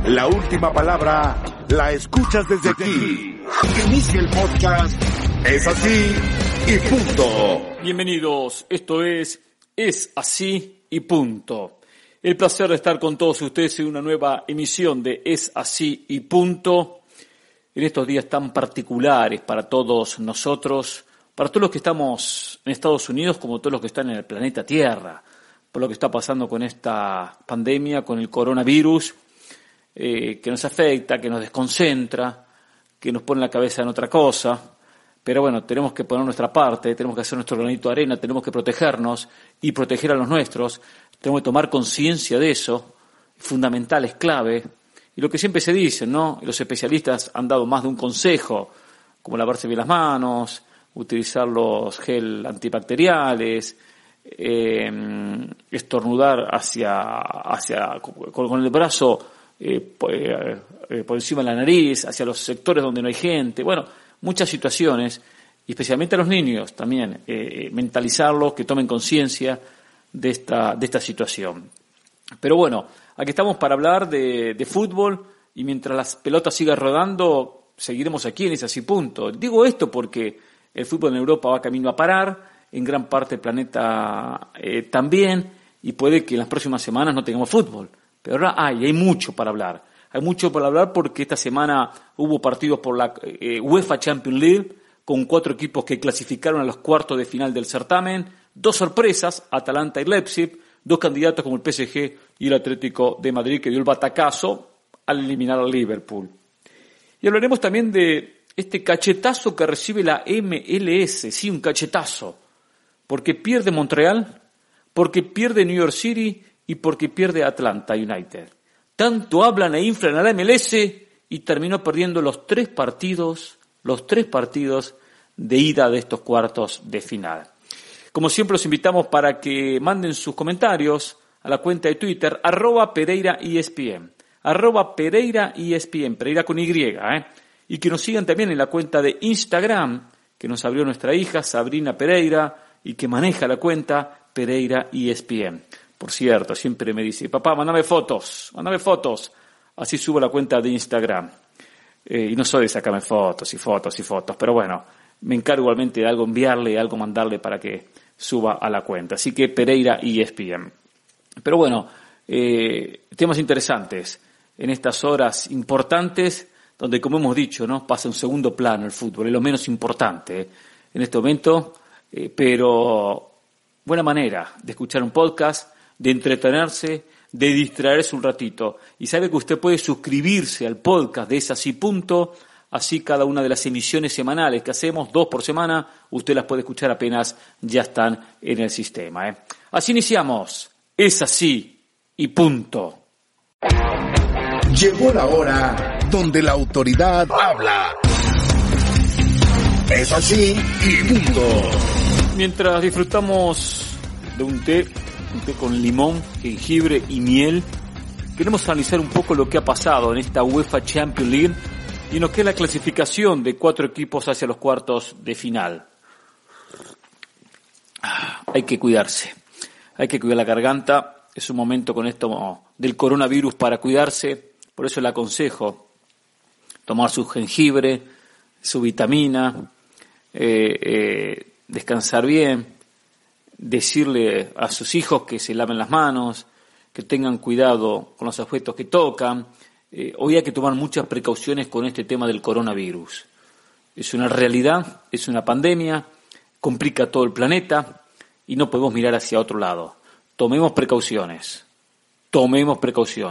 La última palabra la escuchas desde aquí. Inicia el podcast. Es así y punto. Bienvenidos, esto es Así y punto. El placer de estar con todos ustedes en una nueva emisión de Es así y punto. En estos días tan particulares para todos nosotros, para todos los que estamos en Estados Unidos como todos los que están en el planeta Tierra, por lo que está pasando con esta pandemia, con el coronavirus, que nos afecta, que nos desconcentra, que nos pone la cabeza en otra cosa. Pero bueno, tenemos que poner nuestra parte, tenemos que hacer nuestro granito de arena, tenemos que protegernos y proteger a los nuestros. Tenemos que tomar conciencia de eso, fundamental, es clave. Y lo que siempre se dice, ¿no? Los especialistas han dado más de un consejo, como lavarse bien las manos, utilizar los gel antibacteriales, estornudar con el brazo por encima de la nariz, hacia los sectores donde no hay gente. Bueno, muchas situaciones, y especialmente a los niños también, mentalizarlos, que tomen conciencia de esta situación. Pero bueno, aquí estamos para hablar de fútbol, y mientras las pelotas sigan rodando, seguiremos aquí en Es así punto. Digo esto porque el fútbol en Europa va camino a parar, en gran parte del planeta también, y puede que en las próximas semanas no tengamos fútbol. Pero ahora hay mucho para hablar. Hay mucho para hablar porque esta semana hubo partidos por la UEFA Champions League con 4 equipos que clasificaron a los cuartos de final del certamen. 2 sorpresas, Atalanta y Leipzig. 2 candidatos como el PSG y el Atlético de Madrid, que dio el batacazo al eliminar al Liverpool. Y hablaremos también de este cachetazo que recibe la MLS. Sí, un cachetazo. Porque pierde Montreal, porque pierde New York City y porque pierde Atlanta United. Tanto hablan e inflan a la MLS y terminó perdiendo los 3 partidos de ida de estos cuartos de final. Como siempre los invitamos para que manden sus comentarios a la cuenta de Twitter, @PereiraESPN, @PereiraESPN, Pereira con Y, y que nos sigan también en la cuenta de Instagram, que nos abrió nuestra hija Sabrina Pereira, y que maneja la cuenta PereiraESPN. Por cierto, siempre me dice, papá, mándame fotos, así subo la cuenta de Instagram. Y no soy de sacarme fotos, pero bueno, me encargo igualmente de algo enviarle, algo mandarle para que suba a la cuenta. Así que PereiraESPN. Pero bueno, temas interesantes en estas horas importantes, donde como hemos dicho, ¿no? Pasa en segundo plano el fútbol, es lo menos importante en este momento, pero buena manera de escuchar un podcast, de entretenerse, de distraerse un ratito. Y sabe que usted puede suscribirse al podcast de Es así punto, así cada una de las emisiones semanales que hacemos, 2 por semana, usted las puede escuchar apenas ya están en el sistema. Así iniciamos, Es así y punto. Llegó la hora donde la autoridad habla. Es así y punto. Mientras disfrutamos de un té con limón, jengibre y miel, queremos analizar un poco lo que ha pasado en esta UEFA Champions League y en lo que es la clasificación de 4 equipos hacia los cuartos de final. Hay que cuidarse, hay que cuidar la garganta, es un momento con esto del coronavirus para cuidarse, por eso le aconsejo tomar su jengibre, su vitamina, descansar bien, decirle a sus hijos que se laven las manos, que tengan cuidado con los objetos que tocan. Hoy hay que tomar muchas precauciones con este tema del coronavirus. Es una realidad, es una pandemia, complica todo el planeta y no podemos mirar hacia otro lado. Tomemos precauciones, tomemos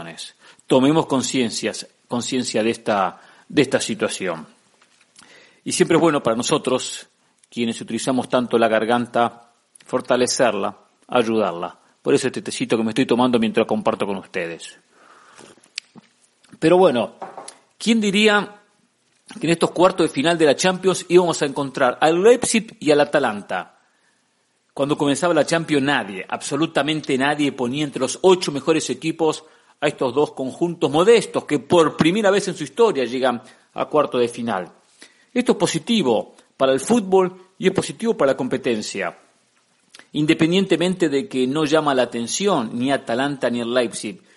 conciencia de esta situación. Y siempre es bueno para nosotros, quienes utilizamos tanto la garganta, fortalecerla, ayudarla. Por eso este tecito que me estoy tomando mientras comparto con ustedes. Pero bueno, ¿quién diría que en estos cuartos de final de la Champions íbamos a encontrar al Leipzig y al Atalanta? Cuando comenzaba la Champions nadie, absolutamente nadie, ponía entre los 8 mejores equipos a estos 2 conjuntos modestos que por primera vez en su historia llegan a cuartos de final. Esto es positivo para el fútbol y es positivo para la competencia. Independientemente de que no llama la atención ni Atalanta ni el Leipzig,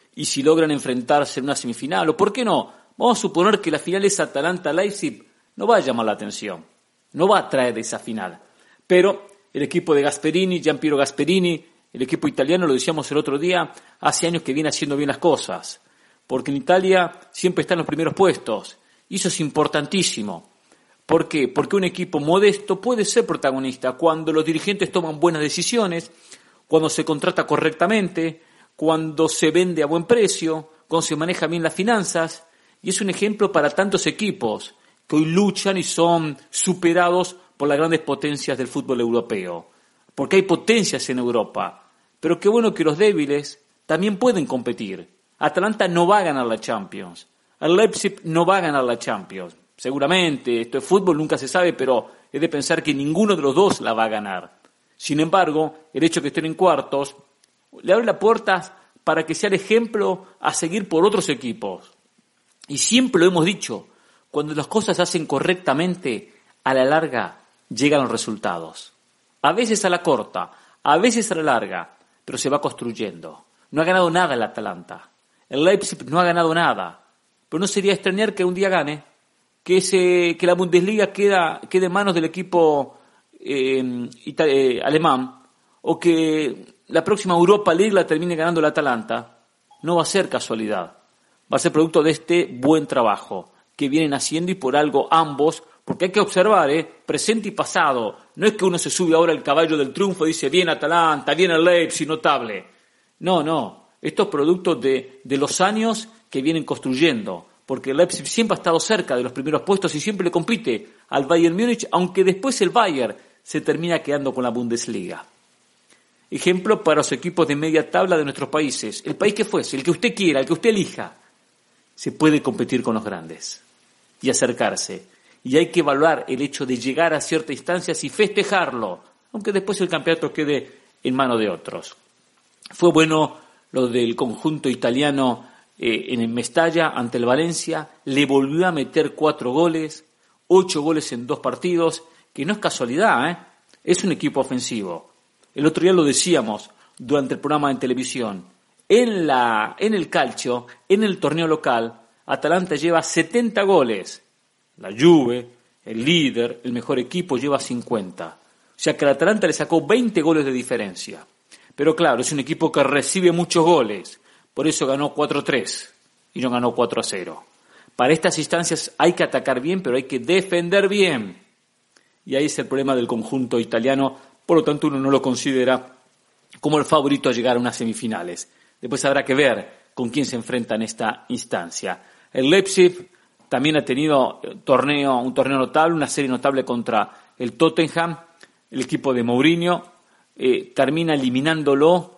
y si logran enfrentarse en una semifinal, o por qué no, vamos a suponer que la final es Atalanta-Leipzig, no va a llamar la atención, no va a atraer esa final. Pero el equipo de Gasperini, Giampiero Gasperini, el equipo italiano, lo decíamos el otro día, hace años que viene haciendo bien las cosas, porque en Italia siempre está en los primeros puestos, y eso es importantísimo. ¿Por qué? Porque un equipo modesto puede ser protagonista cuando los dirigentes toman buenas decisiones, cuando se contrata correctamente, cuando se vende a buen precio, cuando se manejan bien las finanzas, y es un ejemplo para tantos equipos que hoy luchan y son superados por las grandes potencias del fútbol europeo. Porque hay potencias en Europa, pero qué bueno que los débiles también pueden competir. Atalanta no va a ganar la Champions, el Leipzig no va a ganar la Champions. Seguramente, esto es fútbol, nunca se sabe, pero he de pensar que ninguno de los dos la va a ganar. Sin embargo, el hecho de que estén en cuartos le abre las puertas para que sea el ejemplo a seguir por otros equipos. Y siempre lo hemos dicho, cuando las cosas se hacen correctamente, a la larga llegan los resultados. A veces a la corta, a veces a la larga, pero se va construyendo. No ha ganado nada el Atalanta. El Leipzig no ha ganado nada. Pero no sería extrañar que un día gane, que la Bundesliga quede en manos del equipo alemán, o que la próxima Europa League la termine ganando el Atalanta. No va a ser casualidad. Va a ser producto de este buen trabajo que vienen haciendo, y por algo ambos, porque hay que observar, presente y pasado. No es que uno se sube ahora al caballo del triunfo y dice, bien Atalanta, bien el Leipzig, notable. No. Esto es producto de los años que vienen construyendo, porque el Leipzig siempre ha estado cerca de los primeros puestos y siempre le compite al Bayern Múnich, aunque después el Bayern se termina quedando con la Bundesliga. Ejemplo para los equipos de media tabla de nuestros países. El país que fuese, el que usted quiera, el que usted elija, se puede competir con los grandes y acercarse. Y hay que evaluar el hecho de llegar a ciertas instancias y festejarlo, aunque después el campeonato quede en manos de otros. Fue bueno lo del conjunto italiano en el Mestalla ante el Valencia, le volvió a meter 4 goles, 8 goles en 2 partidos, que no es casualidad, es un equipo ofensivo. El otro día lo decíamos durante el programa en televisión. En el calcio, en el torneo local, Atalanta lleva 70 goles. La Juve, el líder, el mejor equipo, lleva 50. O sea que el Atalanta le sacó 20 goles de diferencia. Pero claro, es un equipo que recibe muchos goles. Por eso ganó 4-3 y no ganó 4-0. Para estas instancias hay que atacar bien, pero hay que defender bien. Y ahí es el problema del conjunto italiano. Por lo tanto, uno no lo considera como el favorito a llegar a unas semifinales. Después habrá que ver con quién se enfrenta en esta instancia. El Leipzig también ha tenido un torneo notable, una serie notable contra el Tottenham. El equipo de Mourinho termina eliminándolo.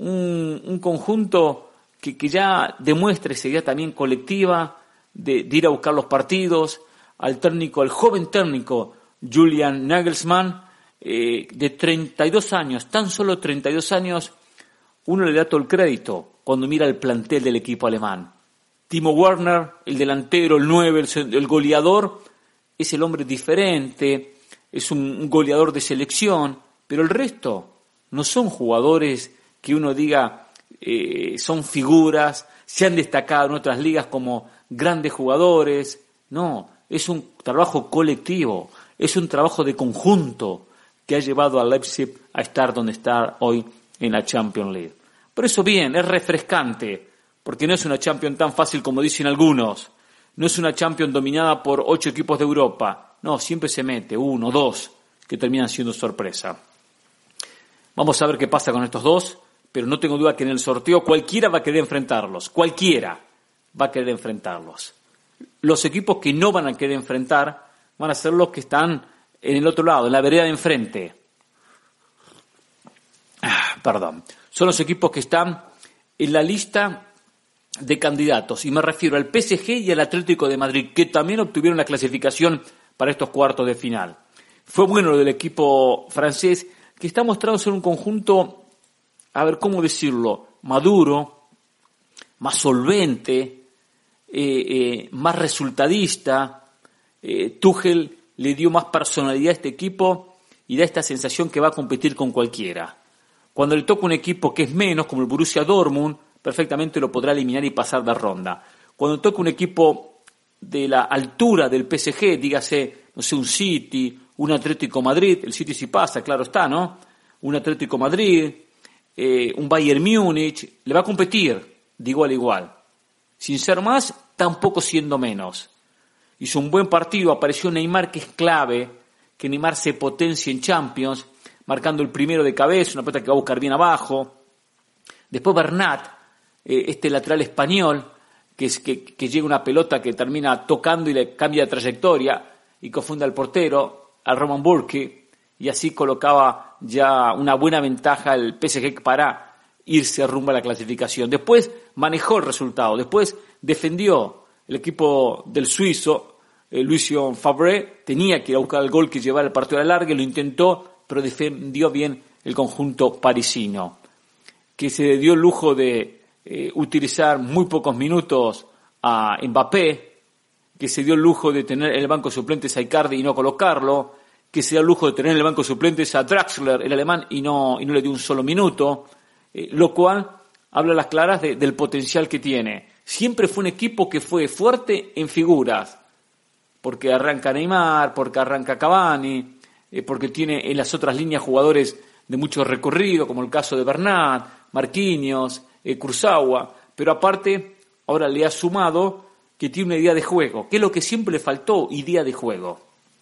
Un conjunto que ya demuestra esa idea también colectiva de ir a buscar los partidos. Al joven técnico Julian Nagelsmann, de 32 años, tan solo 32 años, uno le da todo el crédito cuando mira el plantel del equipo alemán. Timo Werner, el delantero, el 9, el goleador, es el hombre diferente, es un goleador de selección, pero el resto no son jugadores que uno diga son figuras, se han destacado en otras ligas como grandes jugadores. No, es un trabajo colectivo, es un trabajo de conjunto que ha llevado al Leipzig a estar donde está hoy en la Champions League. Por eso bien, es refrescante, porque no es una Champions tan fácil como dicen algunos, no es una Champions dominada por 8 equipos de Europa, no, siempre se mete 1, 2, que terminan siendo sorpresa. Vamos a ver qué pasa con estos dos, pero no tengo duda que en el sorteo cualquiera va a querer enfrentarlos, cualquiera va a querer enfrentarlos. Los equipos que no van a querer enfrentar van a ser los que están en el otro lado, en la vereda de enfrente. Son los equipos que están en la lista de candidatos, y me refiero al PSG y al Atlético de Madrid, que también obtuvieron la clasificación para estos cuartos de final. Fue bueno lo del equipo francés, que está mostrando ser un conjunto, a ver cómo decirlo, maduro, más solvente, más resultadista. Tuchel le dio más personalidad a este equipo y da esta sensación que va a competir con cualquiera. Cuando le toca un equipo que es menos, como el Borussia Dortmund, perfectamente lo podrá eliminar y pasar de ronda. Cuando toque un equipo de la altura del PSG, dígase, no sé, un City, un Atlético Madrid, el City sí pasa, claro está, ¿no? Un Atlético Madrid, un Bayern Múnich, le va a competir de igual a igual. Sin ser más, tampoco siendo menos. Hizo un buen partido, apareció Neymar, que es clave, que Neymar se potencie en Champions, marcando el primero de cabeza, una pelota que va a buscar bien abajo. Después Bernat, este lateral español, que llega una pelota que termina tocando y le cambia de trayectoria y confunde al portero, al Roman Burki, y así colocaba ya una buena ventaja al PSG para irse rumbo a la clasificación. Después manejó el resultado, después defendió el equipo del suizo, Lucien Favre, tenía que ir a buscar el gol que llevara el partido a la larga, lo intentó, pero defendió bien el conjunto parisino, que se dio el lujo de utilizar muy pocos minutos a Mbappé, que se dio el lujo de tener en el banco suplentes a Icardi y no colocarlo, que se dio el lujo de tener en el banco suplentes a Draxler, el alemán, y no le dio un solo minuto, lo cual habla a las claras del potencial que tiene. Siempre fue un equipo que fue fuerte en figuras, porque arranca Neymar, porque arranca Cavani, porque tiene en las otras líneas jugadores de mucho recorrido, como el caso de Bernat, Marquinhos, Kurzawa, pero aparte ahora le ha sumado que tiene una idea de juego, que es lo que siempre le faltó, idea de juego.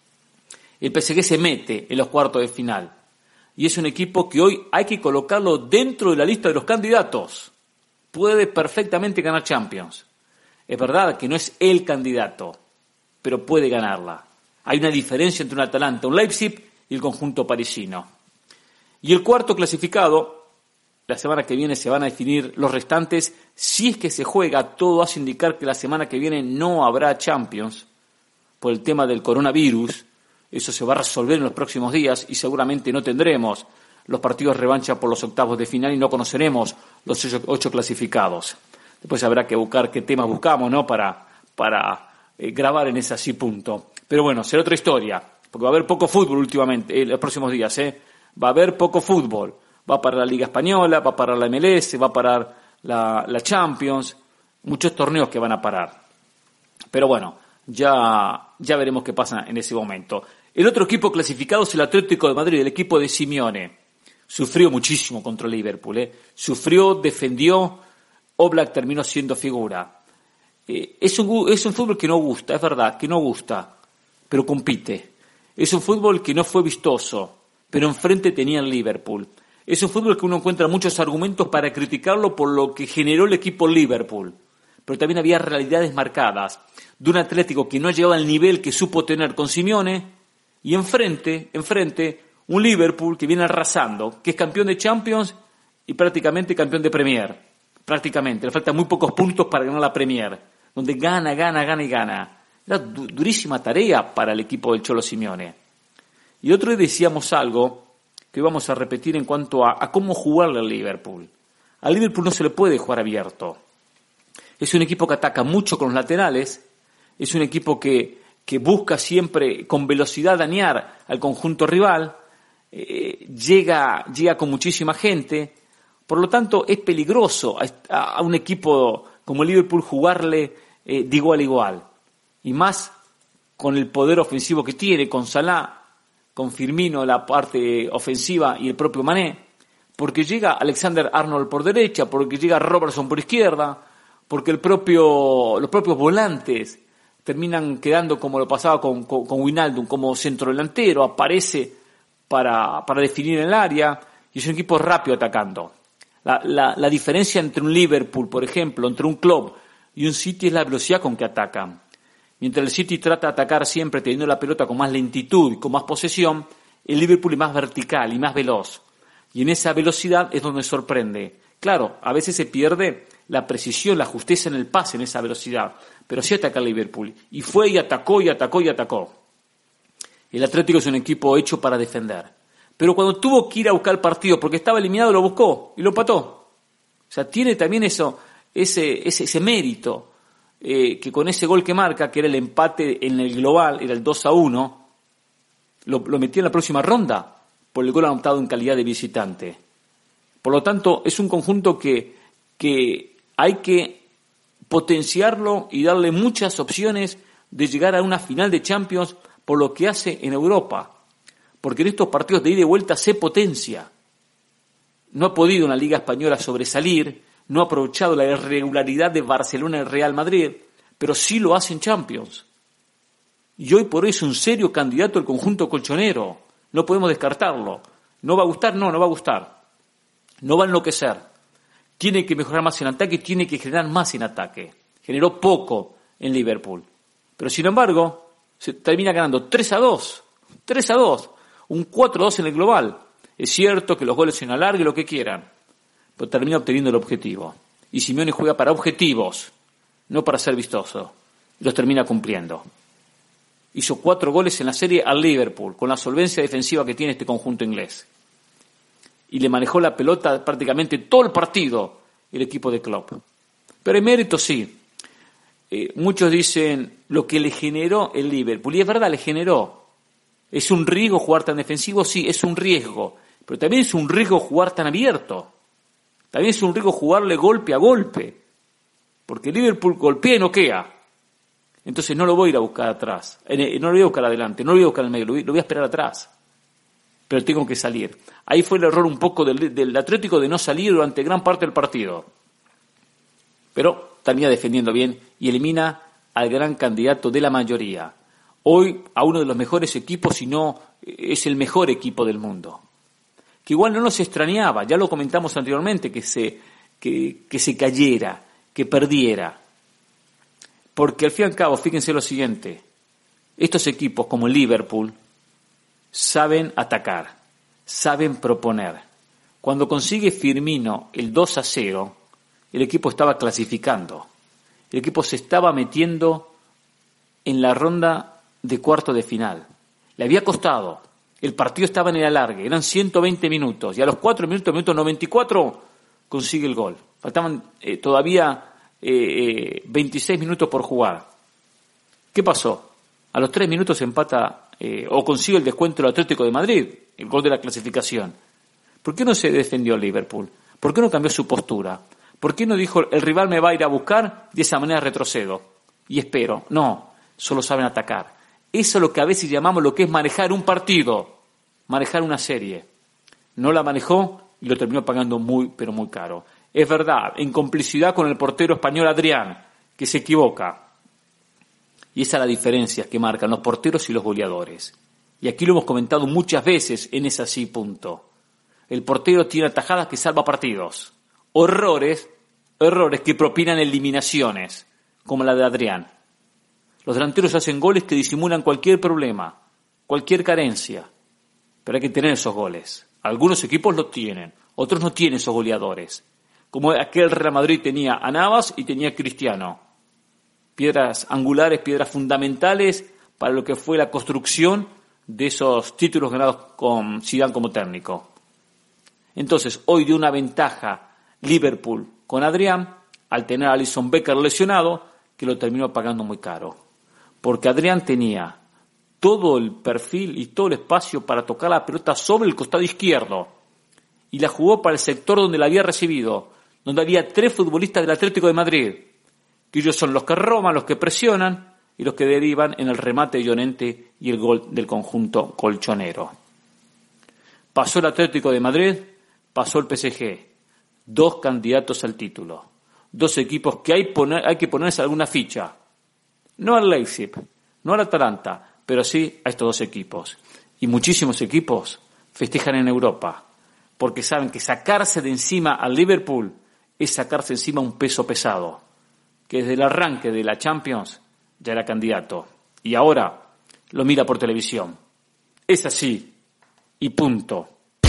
El PSG se mete en los cuartos de final y es un equipo que hoy hay que colocarlo dentro de la lista de los candidatos. Puede perfectamente ganar Champions. Es verdad que no es el candidato, pero puede ganarla. Hay una diferencia entre un Atalanta, un Leipzig y el conjunto parisino. Y el cuarto clasificado, la semana que viene se van a definir los restantes. Si es que se juega, todo hace indicar que la semana que viene no habrá Champions por el tema del coronavirus. Eso se va a resolver en los próximos días y seguramente no tendremos los partidos revancha por los octavos de final y no conoceremos los 8 clasificados. Después habrá que buscar qué temas buscamos, ¿no? para grabar en ese así punto. Pero bueno, será otra historia, porque va a haber poco fútbol últimamente, en los próximos días, Va a haber poco fútbol. Va para la Liga Española, va para la MLS, va a parar la Champions, muchos torneos que van a parar. Pero bueno, ya veremos qué pasa en ese momento. El otro equipo clasificado es el Atlético de Madrid, el equipo de Simeone. Sufrió muchísimo contra el Liverpool, Sufrió, defendió, Oblak terminó siendo figura. Es un fútbol que no gusta, es verdad, que no gusta, pero compite. Es un fútbol que no fue vistoso, pero enfrente tenía el Liverpool. Es un fútbol que uno encuentra muchos argumentos para criticarlo por lo que generó el equipo Liverpool. Pero también había realidades marcadas de un Atlético que no llegaba al nivel que supo tener con Simeone y enfrente, un Liverpool que viene arrasando, que es campeón de Champions y prácticamente campeón de Premier. Prácticamente, le faltan muy pocos puntos para ganar la Premier, donde gana y gana. Era durísima tarea para el equipo del Cholo Simeone. Y otro día decíamos algo que vamos a repetir en cuanto a cómo jugarle al Liverpool. Al Liverpool no se le puede jugar abierto. Es un equipo que ataca mucho con los laterales, es un equipo que busca siempre con velocidad dañar al conjunto rival, llega con muchísima gente, por lo tanto es peligroso a un equipo como el Liverpool jugarle de igual a igual, y más con el poder ofensivo que tiene, con Salah, con Firmino la parte ofensiva y el propio Mané, porque llega Alexander-Arnold por derecha, porque llega Robertson por izquierda, porque los propios volantes terminan quedando como lo pasaba con Wijnaldum, como centrodelantero, aparece para definir el área, y es un equipo rápido atacando. La diferencia entre un Liverpool, por ejemplo, entre un Klopp y un City es la velocidad con que atacan. Mientras el City trata de atacar siempre teniendo la pelota con más lentitud y con más posesión, el Liverpool es más vertical y más veloz. Y en esa velocidad es donde sorprende. Claro, a veces se pierde la precisión, la justeza en el pase en esa velocidad, pero sí ataca el Liverpool. Y fue y atacó. El Atlético es un equipo hecho para defender. Pero cuando tuvo que ir a buscar el partido porque estaba eliminado, lo buscó y lo empató. O sea, tiene también ese mérito. Que con ese gol que marca, que era el empate en el global, era el 2-1, lo metió en la próxima ronda por el gol anotado en calidad de visitante. Por lo tanto, es un conjunto que hay que potenciarlo y darle muchas opciones de llegar a una final de Champions por lo que hace en Europa. Porque en estos partidos de ida y vuelta se potencia. No ha podido en la Liga Española sobresalir, no ha aprovechado la irregularidad de Barcelona y Real Madrid, pero sí lo hace en Champions. Y hoy por hoy es un serio candidato el conjunto colchonero. No podemos descartarlo. ¿No va a gustar? No va a gustar. No va a enloquecer. Tiene que mejorar más en ataque, tiene que generar más en ataque. Generó poco en Liverpool. Pero sin embargo, se termina ganando 3-2. 3-2. Un 4-2 en el global. Es cierto que los goles en alargue, lo que quieran. Pero termina obteniendo el objetivo. Y Simeone juega para objetivos, no para ser vistoso. Y los termina cumpliendo. Hizo 4 goles en la serie al Liverpool, con la solvencia defensiva que tiene este conjunto inglés. Y le manejó la pelota prácticamente todo el partido el equipo de Klopp. Pero en mérito sí. Muchos dicen lo que le generó el Liverpool. Y es verdad, le generó. ¿Es un riesgo jugar tan defensivo? Sí, es un riesgo. Pero también es un riesgo jugar tan abierto. También es un riesgo jugarle golpe a golpe. Porque el Liverpool golpea y noquea. Entonces no lo voy a ir a buscar atrás. No lo voy a buscar adelante, no lo voy a buscar en el medio, lo voy a esperar atrás. Pero tengo que salir. Ahí fue el error un poco del Atlético de no salir durante gran parte del partido. Pero termina defendiendo bien y elimina al gran candidato de la mayoría. Hoy a uno de los mejores equipos, si no es el mejor equipo del mundo. Que igual no nos extrañaba, ya lo comentamos anteriormente, que se cayera, que perdiera. Porque al fin y al cabo, fíjense lo siguiente, estos equipos como el Liverpool saben atacar, saben proponer. Cuando consigue Firmino el 2-0, el equipo estaba clasificando. El equipo se estaba metiendo en la ronda de cuarto de final. Le había costado. El partido estaba en el alargue. Eran 120 minutos. Y a los 4 minutos, minuto 94, consigue el gol. Faltaban todavía 26 minutos por jugar. ¿Qué pasó? A los 3 minutos empata o consigue el descuento del Atlético de Madrid, el gol de la clasificación. ¿Por qué no se defendió el Liverpool? ¿Por qué no cambió su postura? ¿Por qué no dijo el rival me va a ir a buscar, de esa manera retrocedo y espero? No, solo saben atacar. Eso es lo que a veces llamamos lo que es manejar un partido, manejar una serie. No la manejó y lo terminó pagando muy, pero muy caro. Es verdad, en complicidad con el portero español Adrián, que se equivoca. Y esa es la diferencia que marcan los porteros y los goleadores. Y aquí lo hemos comentado muchas veces en ese así punto. El portero tiene atajadas que salva partidos. Errores que propinan eliminaciones, como la de Adrián. Los delanteros hacen goles que disimulan cualquier problema, cualquier carencia. Pero hay que tener esos goles. Algunos equipos los tienen, otros no tienen esos goleadores. Como aquel Real Madrid tenía a Navas y tenía a Cristiano. Piedras angulares, piedras fundamentales para lo que fue la construcción de esos títulos ganados con Zidane como técnico. Entonces, hoy dio una ventaja Liverpool con Adrián, al tener a Alisson Becker lesionado, que lo terminó pagando muy caro. Porque Adrián tenía todo el perfil y todo el espacio para tocar la pelota sobre el costado izquierdo. Y la jugó para el sector donde la había recibido, donde había 3 futbolistas del Atlético de Madrid, que ellos son los que roban, los que presionan y los que derivan en el remate de Llorente y el gol del conjunto colchonero. Pasó el Atlético de Madrid, pasó el PSG, 2 candidatos al título, 2 equipos que hay que ponerse alguna ficha, no al Leipzig, no al Atalanta, pero sí a estos 2 equipos. Y muchísimos equipos festejan en Europa, porque saben que sacarse de encima al Liverpool es sacarse encima un peso pesado, que desde el arranque de la Champions ya era candidato, y ahora lo mira por televisión. Es así, y punto.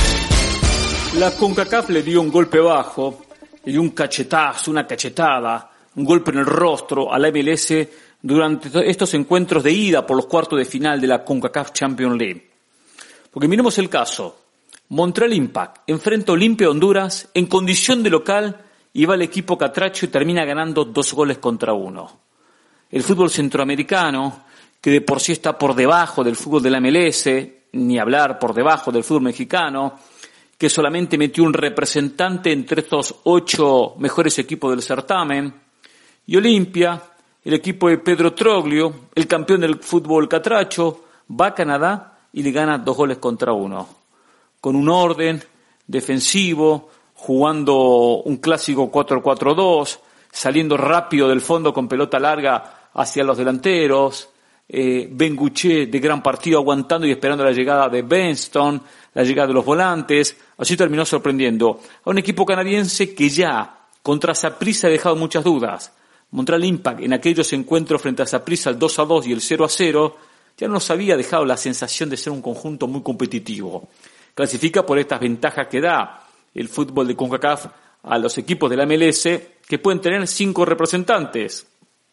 La CONCACAF le dio un golpe bajo, le dio un cachetazo, una cachetada, un golpe en el rostro a la MLS durante estos encuentros de ida por los cuartos de final de la CONCACAF Champions League. Porque miremos el caso. Montreal Impact enfrenta a Olimpia Honduras en condición de local y va el equipo catracho y termina ganando 2-1. El fútbol centroamericano, que de por sí está por debajo del fútbol de la MLS, ni hablar por debajo del fútbol mexicano, que solamente metió un representante entre estos 8 mejores equipos del certamen. Y Olimpia, el equipo de Pedro Troglio, el campeón del fútbol catracho, va a Canadá y le gana 2-1, con un orden defensivo, jugando un clásico 4-4-2, saliendo rápido del fondo con pelota larga hacia los delanteros, Benguche de gran partido aguantando y esperando la llegada de Benston, la llegada de los volantes. Así terminó sorprendiendo a un equipo canadiense que ya contra Saprissa ha dejado muchas dudas. Montreal Impact en aquellos encuentros frente a Saprissa el 2-2 y el 0-0 ya nos había dejado la sensación de ser un conjunto muy competitivo. Clasifica por estas ventajas que da el fútbol de CONCACAF a los equipos de la MLS, que pueden tener 5 representantes,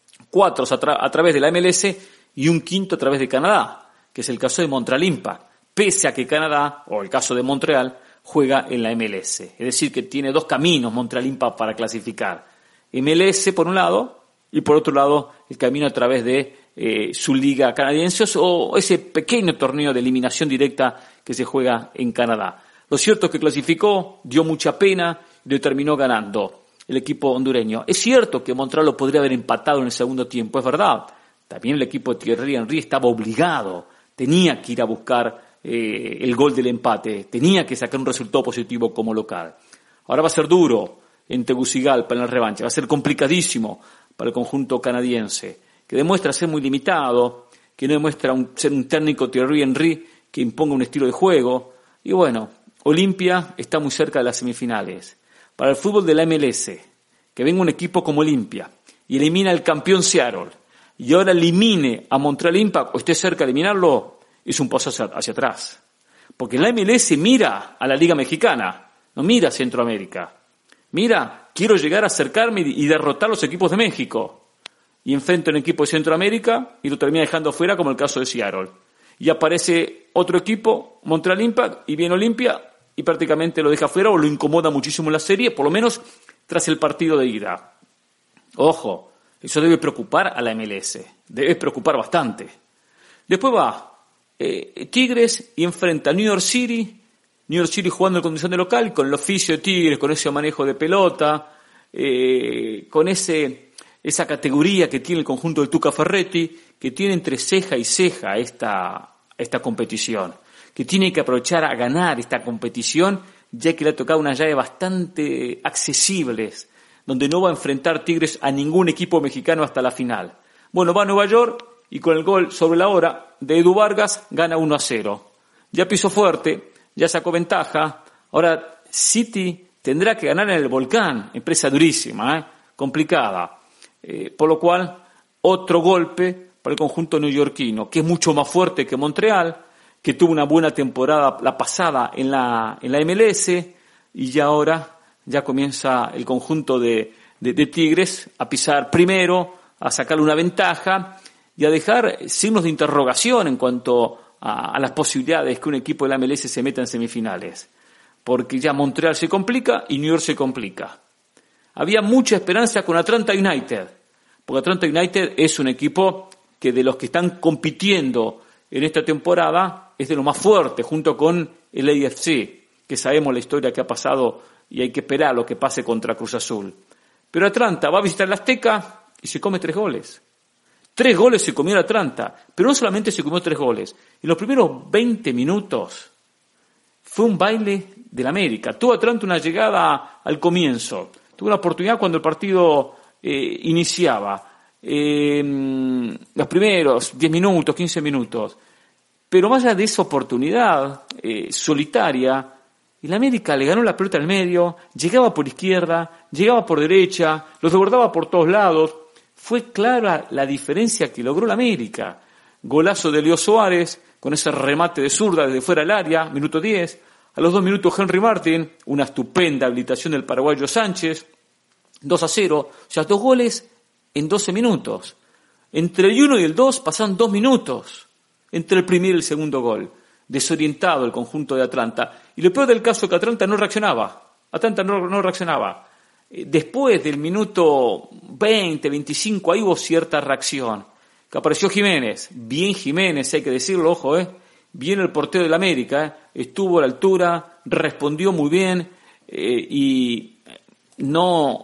4 a través de la MLS y un quinto a través de Canadá, que es el caso de Montreal Impact, pese a que Canadá, o el caso de Montreal, juega en la MLS. Es decir, que tiene 2 caminos Montreal Impact para clasificar. MLS por un lado, y por otro lado el camino a través de su liga canadiense o ese pequeño torneo de eliminación directa que se juega en Canadá. Lo cierto es que clasificó, dio mucha pena y lo terminó ganando el equipo hondureño. Es cierto que Montreal lo podría haber empatado en el segundo tiempo, es verdad. También el equipo de Thierry Henry estaba obligado, tenía que ir a buscar el gol del empate, tenía que sacar un resultado positivo como local. Ahora va a ser duro en Tegucigalpa en la revancha, va a ser complicadísimo para el conjunto canadiense, que demuestra ser muy limitado, que no demuestra ser un técnico Thierry Henry que imponga un estilo de juego. Y bueno, Olimpia está muy cerca de las semifinales. Para el fútbol de la MLS, que venga un equipo como Olimpia y elimina al campeón Seattle, y ahora elimine a Montreal Impact o esté cerca de eliminarlo, es un paso hacia atrás. Porque la MLS mira a la Liga Mexicana, no mira a Centroamérica. Mira, quiero llegar a acercarme y derrotar a los equipos de México. Y enfrenta a un equipo de Centroamérica y lo termina dejando fuera, como el caso de Seattle. Y aparece otro equipo, Montreal Impact, y viene Olimpia y prácticamente lo deja fuera o lo incomoda muchísimo en la serie, por lo menos tras el partido de ida. Ojo, eso debe preocupar a la MLS, debe preocupar bastante. Después va Tigres y enfrenta a New York City jugando en condición de local, con el oficio de Tigres, con ese manejo de pelota, con esa categoría que tiene el conjunto del Tuca Ferretti, que tiene entre ceja y ceja esta competición, que tiene que aprovechar a ganar esta competición, ya que le ha tocado unas llaves bastante accesibles, donde no va a enfrentar Tigres a ningún equipo mexicano hasta la final. Bueno, va a Nueva York y con el gol sobre la hora de Edu Vargas gana 1-0. Ya pisó fuerte, ya sacó ventaja. Ahora City tendrá que ganar en el Volcán, empresa durísima, complicada. Por lo cual, otro golpe para el conjunto neoyorquino, que es mucho más fuerte que Montreal, que tuvo una buena temporada la pasada en la MLS, y ya ahora ya comienza el conjunto de Tigres a pisar primero, a sacarle una ventaja y a dejar signos de interrogación en cuanto a las posibilidades que un equipo de la MLS se meta en semifinales. Porque ya Montreal se complica y New York se complica. Había mucha esperanza con Atlanta United, porque Atlanta United es un equipo que de los que están compitiendo en esta temporada es de lo más fuerte, junto con el AFC, que sabemos la historia que ha pasado y hay que esperar lo que pase contra Cruz Azul. Pero Atlanta va a visitar la Azteca y se come 3 goles. 3 goles se comió el Atlanta, pero no solamente se comió 3 goles. En los primeros 20 minutos fue un baile del América. Tuvo Atlanta una llegada al comienzo. Tuvo una oportunidad cuando el partido iniciaba. Los primeros 10 minutos, 15 minutos. Pero más allá de esa oportunidad solitaria, el América le ganó la pelota al medio, llegaba por izquierda, llegaba por derecha, los desbordaba por todos lados. Fue clara la diferencia que logró el América. Golazo de Leo Suárez, con ese remate de zurda desde fuera del área, minuto 10. A los 2 minutos Henry Martin, una estupenda habilitación del paraguayo Sánchez, 2-0. O sea, 2 goles en 12 minutos. Entre el 1 y el 2 pasaron 2 minutos. Entre el primer y el segundo gol. Desorientado el conjunto de Atlanta. Y lo peor del caso es que Atlanta no reaccionaba. No reaccionaba. Después del minuto 20, 25, ahí hubo cierta reacción. Que apareció Jiménez. Bien Jiménez, hay que decirlo, ojo, bien el portero del América. Estuvo a la altura respondió muy bien y no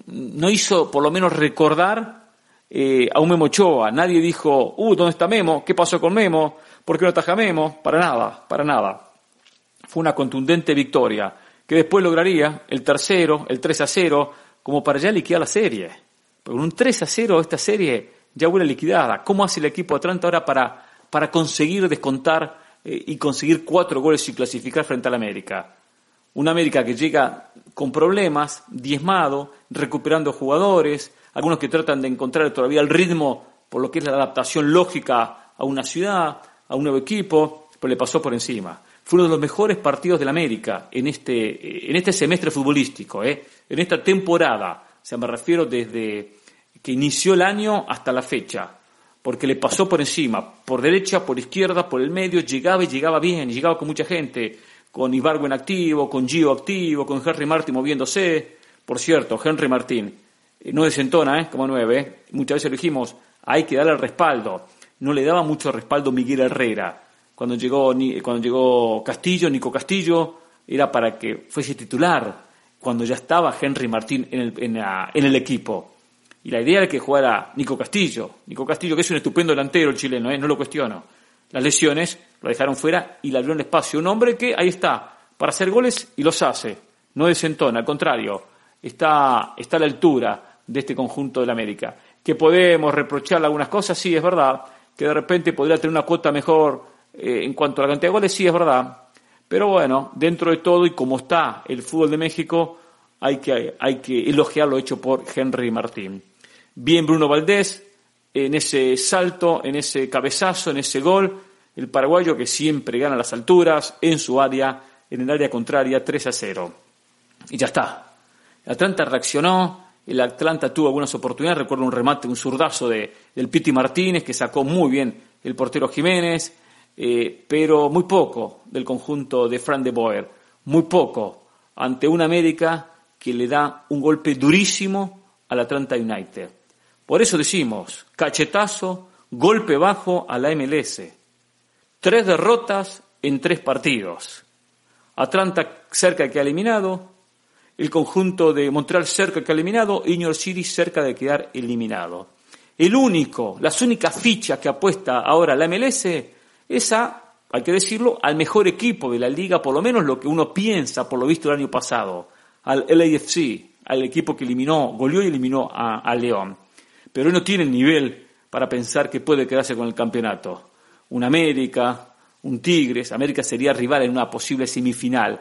hizo por lo menos recordar a un Memo Ochoa. Nadie dijo, ¿dónde está Memo? ¿Qué pasó con Memo? ¿Por qué no ataja Memo? Para nada. Fue una contundente victoria que después lograría el tercero, el 3-0, como para ya liquidar la serie. Porque con un 3-0 esta serie ya huele liquidada. ¿Cómo hace el equipo de Atlanta ahora para conseguir descontar y conseguir 4 goles y clasificar frente al América? Un América que llega con problemas, diezmado, recuperando jugadores, algunos que tratan de encontrar todavía el ritmo por lo que es la adaptación lógica a una ciudad, a un nuevo equipo, pero le pasó por encima. Fue uno de los mejores partidos del América en este semestre futbolístico, en esta temporada. O sea, me refiero desde que inició el año hasta la fecha, porque le pasó por encima, por derecha, por izquierda, por el medio, llegaba y llegaba bien, llegaba con mucha gente, con Ibargüen activo, con Gio activo, con Henry Martin moviéndose. Por cierto, Henry Martin no desentona, como 9. Muchas veces lo dijimos, hay que darle el respaldo. No le daba mucho respaldo Miguel Herrera. Cuando llegó Castillo, Nico Castillo, era para que fuese titular, cuando ya estaba Henry Martin en el equipo. Y la idea era que jugara Nico Castillo, que es un estupendo delantero el chileno, no lo cuestiono. Las lesiones lo dejaron fuera y le abrió un espacio. Un hombre que ahí está, para hacer goles y los hace. No desentona, al contrario, está a la altura de este conjunto del América. Que podemos reprocharle algunas cosas, sí, es verdad. Que de repente podría tener una cuota mejor en cuanto a la cantidad de goles, sí, es verdad. Pero bueno, dentro de todo y como está el fútbol de México, hay que elogiar lo hecho por Henry Martín. Bien Bruno Valdés, en ese salto, en ese cabezazo, en ese gol, el paraguayo que siempre gana las alturas, en su área, en el área contraria, 3-0. Y ya está. El Atlanta reaccionó, el Atlanta tuvo algunas oportunidades, recuerdo un remate, un zurdazo del Piti Martínez, que sacó muy bien el portero Jiménez, pero muy poco del conjunto de Fran de Boer, muy poco, ante una América que le da un golpe durísimo al Atlanta United. Por eso decimos, cachetazo, golpe bajo a la MLS. 3 derrotas en 3 partidos. Atlanta cerca de quedar eliminado, el conjunto de Montreal cerca de quedar eliminado, y New York City cerca de quedar eliminado. Las únicas fichas que apuesta ahora la MLS es hay que decirlo, al mejor equipo de la liga, por lo menos lo que uno piensa por lo visto el año pasado, al LAFC, al equipo que goleó y eliminó a León. Pero no tiene el nivel para pensar que puede quedarse con el campeonato. Un América, un Tigres, América sería rival en una posible semifinal.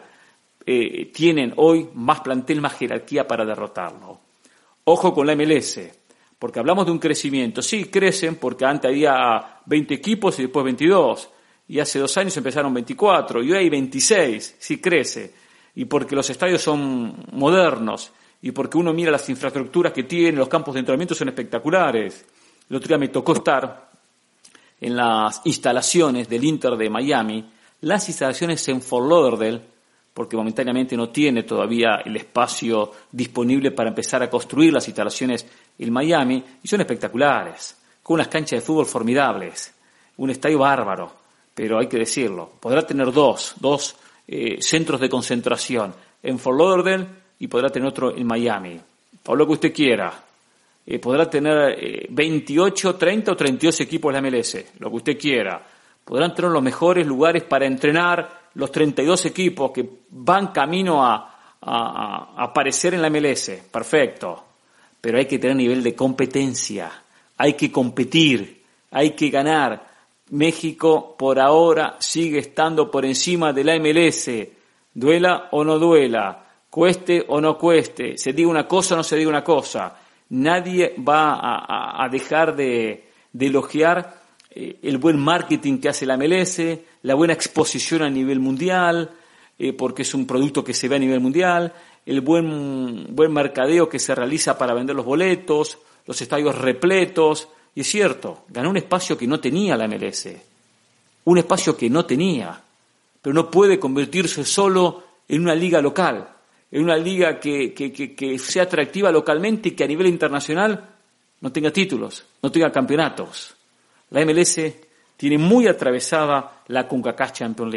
Tienen hoy más plantel, más jerarquía para derrotarlo. Ojo con la MLS, porque hablamos de un crecimiento. Sí, crecen porque antes había 20 equipos y después 22. Y hace 2 años empezaron 24 y hoy hay 26. Sí, crece. Y porque los estadios son modernos y porque uno mira las infraestructuras que tienen, los campos de entrenamiento son espectaculares. El otro día me tocó estar en las instalaciones del Inter de Miami, las instalaciones en Fort Lauderdale, porque momentáneamente no tiene todavía el espacio disponible para empezar a construir las instalaciones en Miami, y son espectaculares, con unas canchas de fútbol formidables, un estadio bárbaro, pero hay que decirlo, podrá tener dos centros de concentración en Fort Lauderdale y podrá tener otro en Miami, o lo que usted quiera. Podrá tener 28, 30 o 32 equipos de la MLS, lo que usted quiera. Podrán tener los mejores lugares para entrenar los 32 equipos que van camino a aparecer en la MLS. Perfecto. Pero hay que tener nivel de competencia. Hay que competir. Hay que ganar. México por ahora sigue estando por encima de la MLS. Duela o no duela. Cueste o no cueste. Se diga una cosa o no se diga una cosa. Nadie va a dejar de elogiar el buen marketing que hace la MLS, la buena exposición a nivel mundial, porque es un producto que se ve a nivel mundial, el buen mercadeo que se realiza para vender los boletos, los estadios repletos. Y es cierto, ganó un espacio que no tenía la MLS, un espacio que no tenía, pero no puede convertirse solo en una liga local, en una liga que sea atractiva localmente y que a nivel internacional no tenga títulos, no tenga campeonatos. La MLS tiene muy atravesada la CONCACAF Champions League,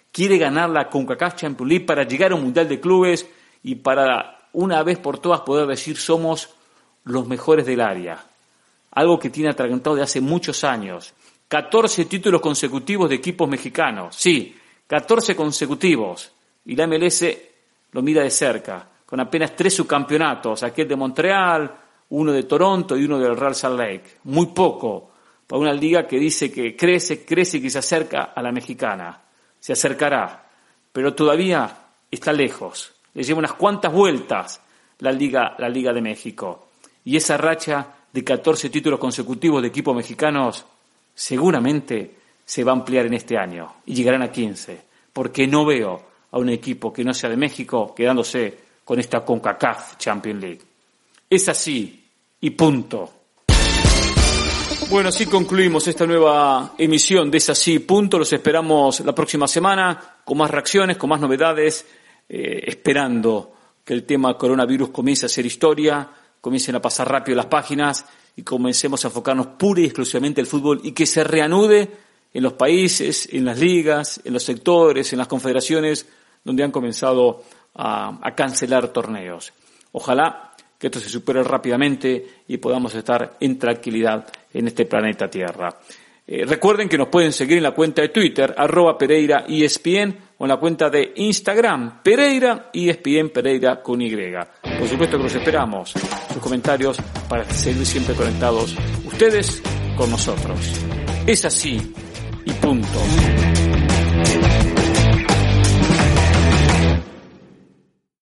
quiere ganar la CONCACAF Champions League para llegar a un Mundial de Clubes y para una vez por todas poder decir somos los mejores del área. Algo que tiene atragantado de hace muchos años. 14 títulos consecutivos de equipos mexicanos. Sí, 14 consecutivos. Y la MLS lo mira de cerca, con apenas 3 subcampeonatos. Aquel de Montreal, uno de Toronto y uno del Real Salt Lake. Muy poco para una liga que dice que crece y que se acerca a la mexicana. Se acercará, pero todavía está lejos. Le lleva unas cuantas vueltas la Liga de México. Y esa racha de 14 títulos consecutivos de equipos mexicanos seguramente se va a ampliar en este año y llegarán a 15, porque no veo a un equipo que no sea de México quedándose con esta CONCACAF Champions League. Es así y punto. Bueno, así concluimos esta nueva emisión de Es así, punto. Los esperamos la próxima semana con más reacciones, con más novedades, esperando que el tema coronavirus comience a hacer historia, comiencen a pasar rápido las páginas y comencemos a enfocarnos pura y exclusivamente en el fútbol y que se reanude en los países, en las ligas, en los sectores, en las confederaciones donde han comenzado a cancelar torneos. Ojalá que esto se supere rápidamente y podamos estar en tranquilidad en este planeta Tierra. Recuerden que nos pueden seguir en la cuenta de Twitter, @PereiraESPN, o en la cuenta de Instagram, Pereira ESPN, Pereira con Y. Por supuesto que los esperamos, sus comentarios para seguir siempre conectados, ustedes con nosotros. Es así y punto.